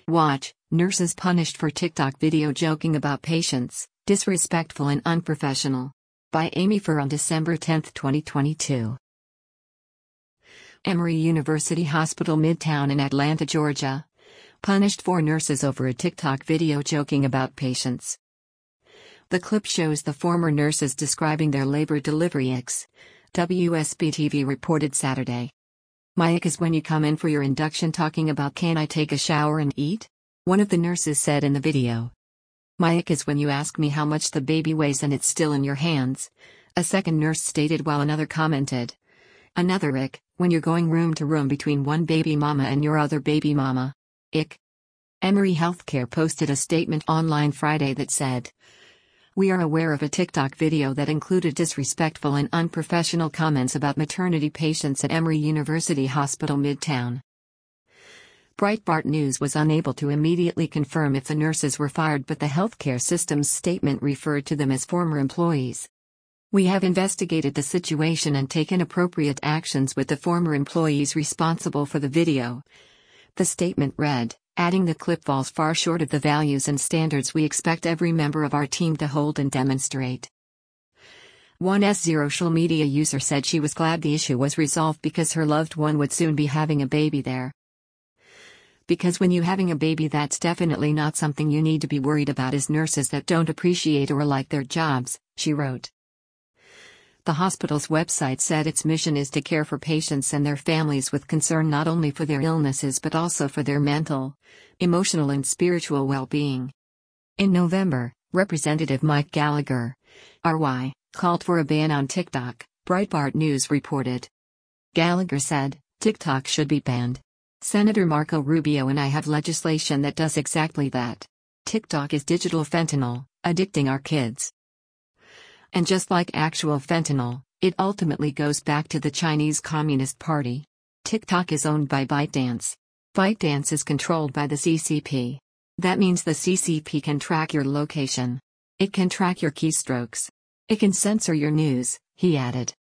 Watch, nurses punished for TikTok video joking about patients, disrespectful and unprofessional. By Amy Furr on December 10, 2022. Emory University Hospital Midtown in Atlanta, Georgia. Punished 4 nurses over a TikTok video joking about patients. The clip shows the former nurses describing their labor delivery icks. WSB-TV reported Saturday. My ick is when you come in for your induction talking about can I take a shower and eat? One of the nurses said in the video. My ick is when you ask me how much the baby weighs and it's still in your hands, a second nurse stated while another commented. Another ick, when you're going room to room between one baby mama and your other baby mama. Ick. Emory Healthcare posted a statement online Friday that said, "We are aware of a TikTok video that included disrespectful and unprofessional comments about maternity patients at Emory University Hospital Midtown." Breitbart News was unable to immediately confirm if the nurses were fired, but the healthcare system's statement referred to them as former employees. "We have investigated the situation and taken appropriate actions with the former employees responsible for the video," the statement read, adding the clip falls far short of the values and standards we expect every member of our team to hold and demonstrate. One social media user said she was glad the issue was resolved because her loved one would soon be having a baby there. "Because when you're having a baby, that's definitely not something you need to be worried about as nurses that don't appreciate or like their jobs," she wrote. The hospital's website said its mission is to care for patients and their families with concern not only for their illnesses but also for their mental, emotional and spiritual well-being. In November, Representative Mike Gallagher, RY, called for a ban on TikTok, Breitbart News reported. Gallagher said, "TikTok should be banned. Senator Marco Rubio and I have legislation that does exactly that. TikTok is digital fentanyl, addicting our kids. And just like actual fentanyl, it ultimately goes back to the Chinese Communist Party. TikTok is owned by ByteDance. ByteDance is controlled by the CCP. That means the CCP can track your location. It can track your keystrokes. It can censor your news," he added.